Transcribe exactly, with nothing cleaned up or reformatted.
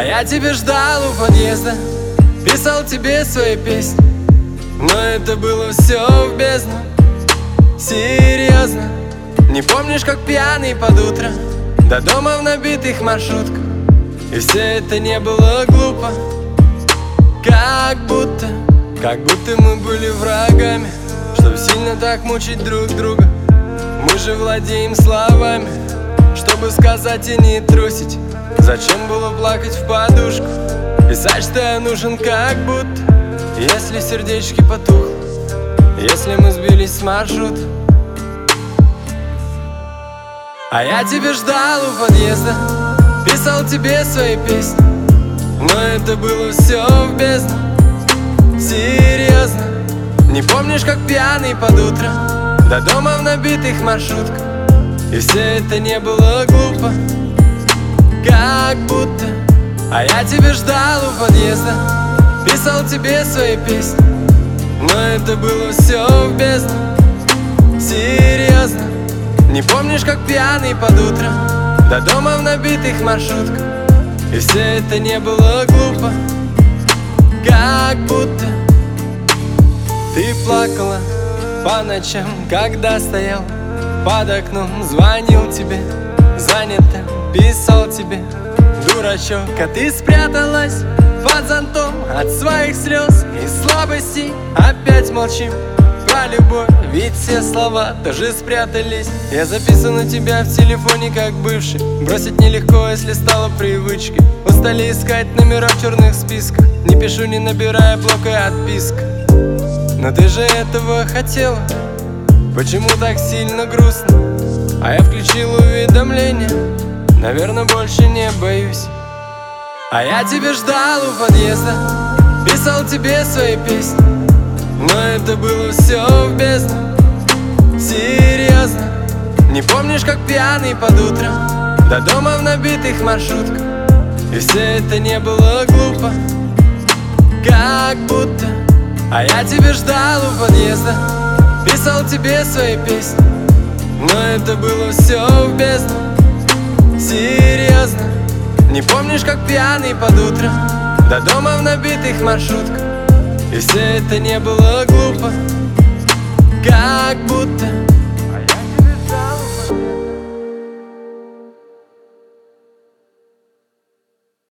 А я тебя ждал у подъезда, писал тебе свои песни, но это было все в бездну. Серьезно, не помнишь, как пьяный под утро до дома в набитых маршрутках? И все это не было глупо, как будто, как будто мы были врагами, чтоб сильно так мучить друг друга. Мы же владеем словами, чтобы сказать и не трусить. Зачем было плакать в подушку, писать, что я нужен как будто? Если сердечки потухло, если мы сбились с маршрута. А я тебя ждал у подъезда, писал тебе свои песни, но это было все в бездну. Серьезно, не помнишь, как пьяный под утро до дома в набитых маршрутках? И все это не было глупо, как будто. А я тебя ждал у подъезда, писал тебе свои песни, но это было все в бездну. Серьезно, не помнишь, как пьяный под утро до дома в набитых маршрутках? И все это не было глупо, как будто. Ты плакала по ночам, когда стоял под окном, звонил тебе, занято, писал тебе, дурачок. А ты спряталась под зонтом от своих слез и слабостей. Опять молчим про любовь, ведь все слова тоже спрятались. Я записан у тебя в телефоне как бывший. Бросить нелегко, если стало привычкой. Устали искать номера в черных списках. Не пишу, не набирая, блока отписка. Но ты же этого хотела, почему так сильно грустно? А я включил уведомления, наверное, больше не боюсь. А я тебя ждал у подъезда, писал тебе свои песни, но это было все в бездну. Серьезно, не помнишь, как пьяный под утро до дома в набитых маршрутках? И все это не было глупо, как будто. А я тебя ждал у подъезда, писал тебе свои песни, но это было все в бездну. Серьезно, не помнишь, как пьяный под утро до дома в набитых маршрутках? И все это не было глупо, как будто.